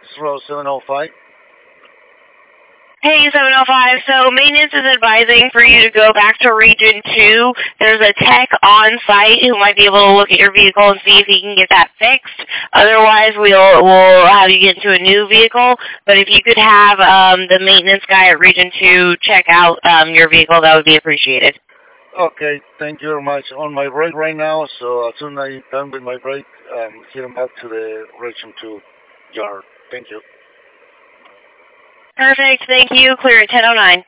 This is Row 705. Hey, 705. So maintenance is advising for you to go back to Region 2. There's a tech on site who might be able to look at your vehicle and see if he can get that fixed. Otherwise, we'll have you get into a new vehicle. But if you could have the maintenance guy at Region 2 check out your vehicle, that would be appreciated. Okay, thank you very much. On my break right now, so as soon as I'm done with my break, I'm heading back to the Region 2 yard. Thank you. Perfect. Thank you. Clear at 10:09.